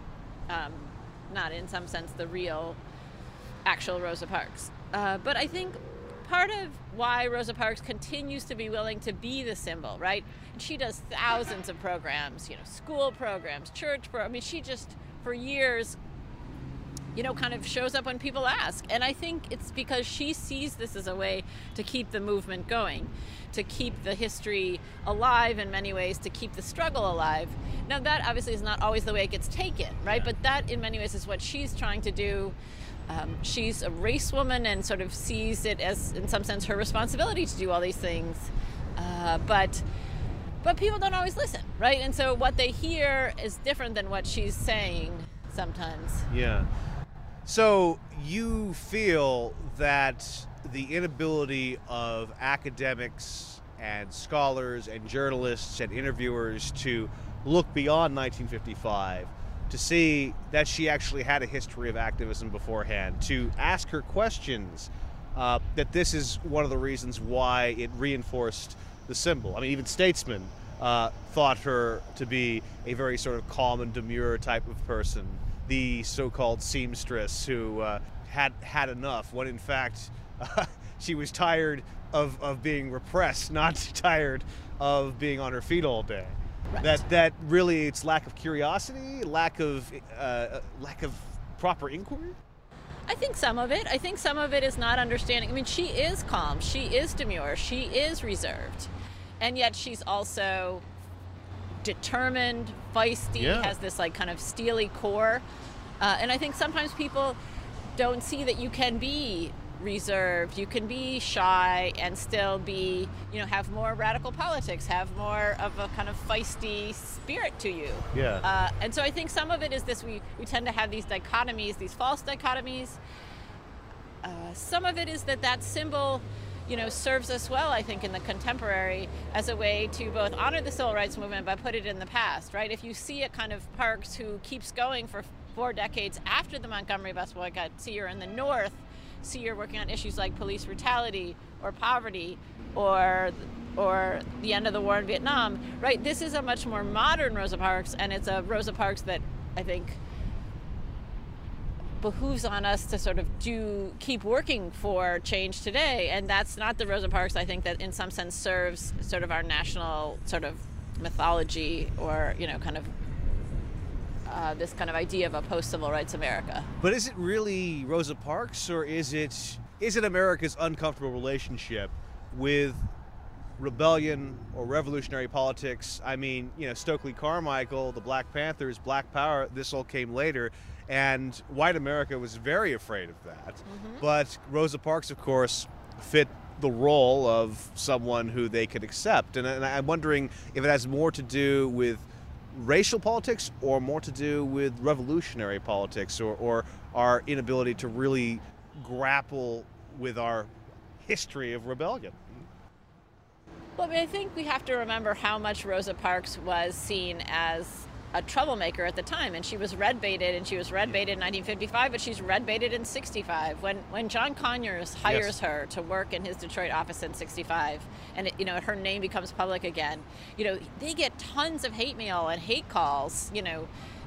in some sense the real, actual Rosa Parks. But I think part of why Rosa Parks continues to be willing to be the symbol, right? And she does thousands of programs, you know, school programs, church programs. I mean, she just, for years, you know, kind of shows up when people ask. And I think it's because she sees this as a way to keep the movement going, to keep the history alive in many ways, to keep the struggle alive. Now, that obviously is not always the way it gets taken, right? Yeah. But that, in many ways, is what she's trying to do. She's a race woman and sort of sees it as, in some sense, her responsibility to do all these things. But people don't always listen, right? And so what they hear is different than what she's saying sometimes. Yeah. So you feel that the inability of academics and scholars and journalists and interviewers to look beyond 1955, to see that she actually had a history of activism beforehand, to ask her questions, that this is one of the reasons why it reinforced the symbol. I mean, even statesmen thought her to be a very sort of calm and demure type of person, the so-called seamstress who had enough, when in fact she was tired of being repressed, not tired of being on her feet all day. Right. That really, it's lack of curiosity, lack of proper inquiry. I think some of it. I think some of it is not understanding. I mean, she is calm, she is demure, she is reserved, and yet she's also determined, feisty, has this like kind of steely core. And I think sometimes people don't see that you can be reserved, you can be shy and still be, you know, have more radical politics, have more of a kind of feisty spirit to you. Yeah. And so I think some of it is this, we tend to have these dichotomies, these false dichotomies. Some of it is that symbol, you know, serves us well, I think, in the contemporary as a way to both honor the civil rights movement but put it in the past, right? If you see a kind of Parks who keeps going for 4 decades after the Montgomery bus boycott, see her in the North, see her working on issues like police brutality or poverty or the end of the war in Vietnam, right? This is a much more modern Rosa Parks, and it's a Rosa Parks that I think behooves on us to sort of keep working for change today. And that's not the Rosa Parks, I think, that in some sense serves sort of our national sort of mythology or, you know, kind of this kind of idea of a post-civil rights America. But is it really Rosa Parks, or is it America's uncomfortable relationship with rebellion or revolutionary politics? I mean, you know, Stokely Carmichael, the Black Panthers, Black Power, this all came later, and white America was very afraid of that. Mm-hmm. But Rosa Parks, of course, fit the role of someone who they could accept. And I'm wondering if it has more to do with racial politics or more to do with revolutionary politics, or our inability to really grapple with our history of rebellion. Well, I mean, I think we have to remember how much Rosa Parks was seen as a troublemaker at the time, and she was red-baited, and she was red-baited in 1955, but she's red-baited in 65. When John Conyers hires her to work in his Detroit office in 65, and you know, her name becomes public again, you know, they get tons of hate mail and hate calls, you know,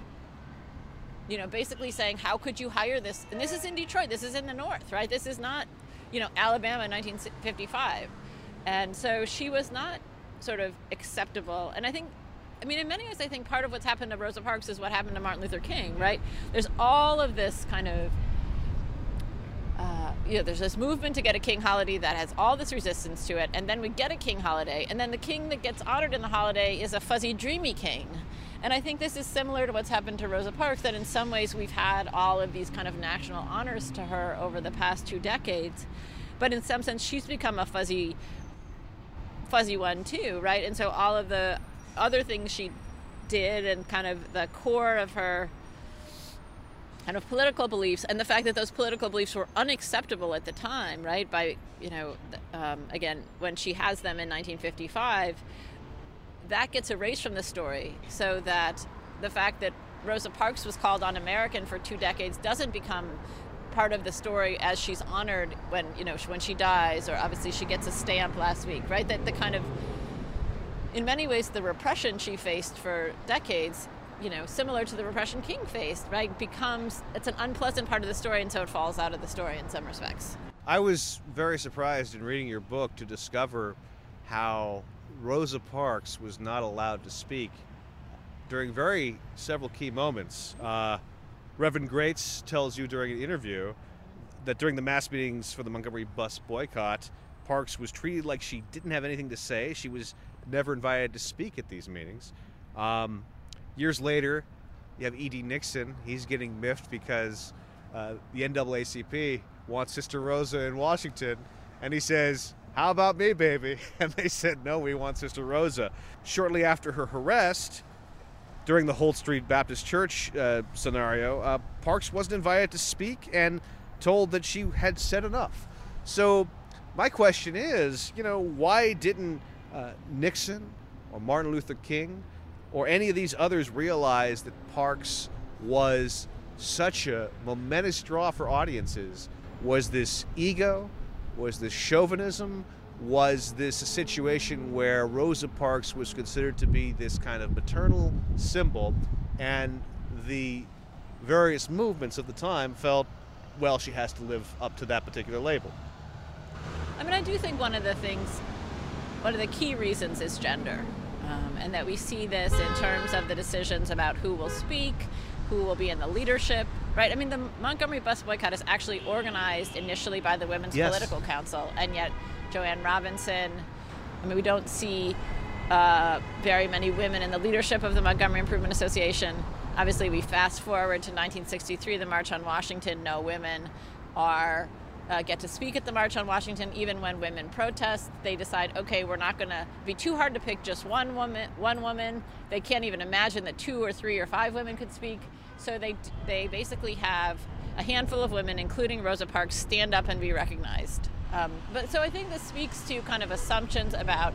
basically saying, how could you hire this? And this is in Detroit, this is in the North, right? This is not, you know, Alabama in 1955. And so she was not sort of acceptable. And I think, I mean, in many ways, I think part of what's happened to Rosa Parks is what happened to Martin Luther King, right? There's all of this kind of, you know, there's this movement to get a King holiday that has all this resistance to it, and then we get a King holiday, and then the king that gets honored in the holiday is a fuzzy, dreamy king. And I think this is similar to what's happened to Rosa Parks, that in some ways we've had all of these kind of national honors to her over the past 2 decades, but in some sense she's become a fuzzy one too, right? And so all of the other things she did and kind of the core of her kind of political beliefs, and the fact that those political beliefs were unacceptable at the time, right? By, you know, again, when she has them in 1955, that gets erased from the story, so that the fact that Rosa Parks was called un-American for 2 decades doesn't become part of the story as she's honored when, when she dies, or obviously she gets a stamp last week, right? That the kind of, in many ways, the repression she faced for decades, similar to the repression King faced, right, it's an unpleasant part of the story, and so it falls out of the story in some respects. I was very surprised in reading your book to discover how Rosa Parks was not allowed to speak during several key moments. Reverend Grates tells you during an interview that during the mass meetings for the Montgomery bus boycott, Parks was treated like she didn't have anything to say. She was never invited to speak at these meetings. Years later, you have E.D. Nixon. He's getting miffed because the NAACP wants Sister Rosa in Washington, and he says, "How about me, baby?" And they said, "No, we want Sister Rosa." Shortly after her arrest, during the Holt Street Baptist Church scenario, Parks wasn't invited to speak and told that she had said enough. So my question is, why didn't Nixon or Martin Luther King or any of these others realize that Parks was such a momentous draw for audiences? Was this ego? Was this chauvinism? Was this a situation where Rosa Parks was considered to be this kind of maternal symbol, and the various movements of the time felt, well, she has to live up to that particular label? I mean, I do think one of the key reasons is gender, and that we see this in terms of the decisions about who will speak, who will be in the leadership, right? I mean, the Montgomery bus boycott is actually organized initially by the Women's Political Council, and yet Joanne Robinson, we don't see very many women in the leadership of the Montgomery Improvement Association. Obviously, we fast forward to 1963, the March on Washington. No women get to speak at the March on Washington. Even when women protest, they decide, okay, we're not going to be too hard to pick just one woman. They can't even imagine that 2 or 3 or 5 women could speak. So they basically have a handful of women, including Rosa Parks, stand up and be recognized. So I think this speaks to kind of assumptions about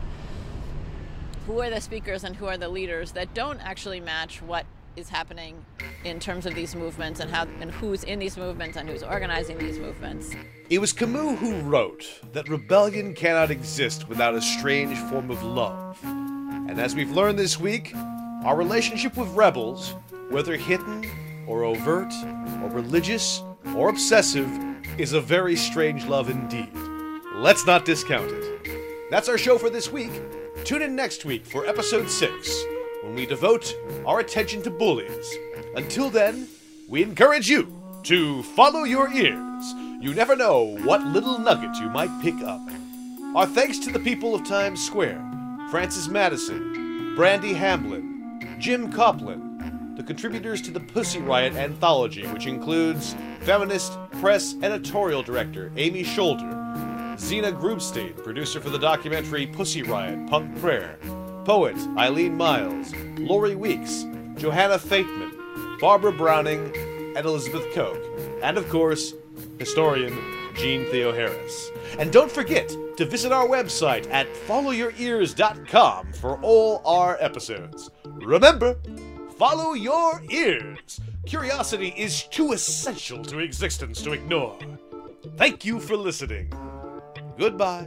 who are the speakers and who are the leaders that don't actually match what is happening in terms of these movements and who's in these movements and who's organizing these movements. It was Camus who wrote that rebellion cannot exist without a strange form of love. And as we've learned this week, our relationship with rebels, whether hidden or overt or religious or obsessive, is a very strange love indeed. Let's not discount it. That's our show for this week. Tune in next week for episode 6, when we devote our attention to bullies. Until then, we encourage you to follow your ears. You never know what little nugget you might pick up. Our thanks to the people of Times Square: Francis Madison, Brandy Hamblin, Jim Coplin, the contributors to the Pussy Riot anthology, which includes feminist press editorial director Amy Scholder, Zena Grubstein, producer for the documentary Pussy Riot, Punk Prayer, poet Eileen Miles, Lori Weeks, Johanna Fateman, Barbara Browning, and Elizabeth Koch, and of course, historian Jean Theo Harris. And don't forget to visit our website at followyourears.com for all our episodes. Remember, follow your ears. Curiosity is too essential to existence to ignore. Thank you for listening. Goodbye.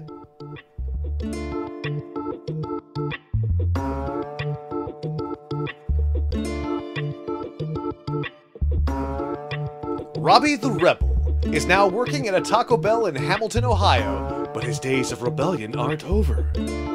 Robbie the Rebel is now working at a Taco Bell in Hamilton, Ohio, but his days of rebellion aren't over.